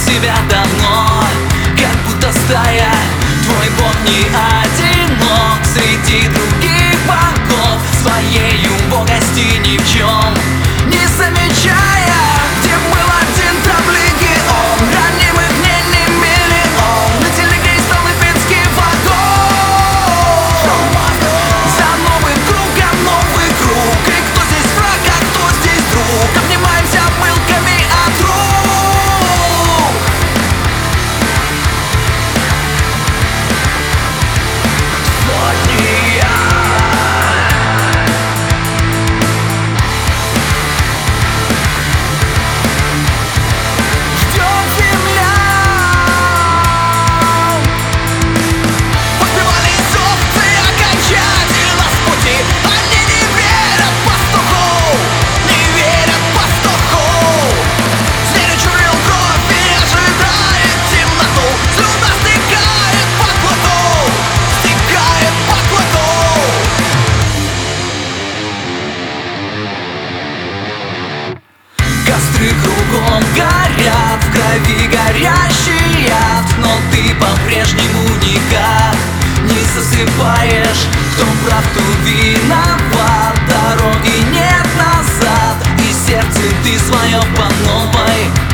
себя давно, как будто стая. Твой бог не одинок среди других богов, своей убогости ни в чем не замечая. Где был один, там легион, ранимых мнений миллион, на телеге стал липецкий вагон. За новым кругом новый круг, и кто здесь враг, а кто здесь друг, обнимаемся пылками от рук. Костры кругом горят, в крови горящий яд, но ты по-прежнему никак не засыпаешь. Кто прав, кто виноват, дороги нет назад, и сердце ты свое по новой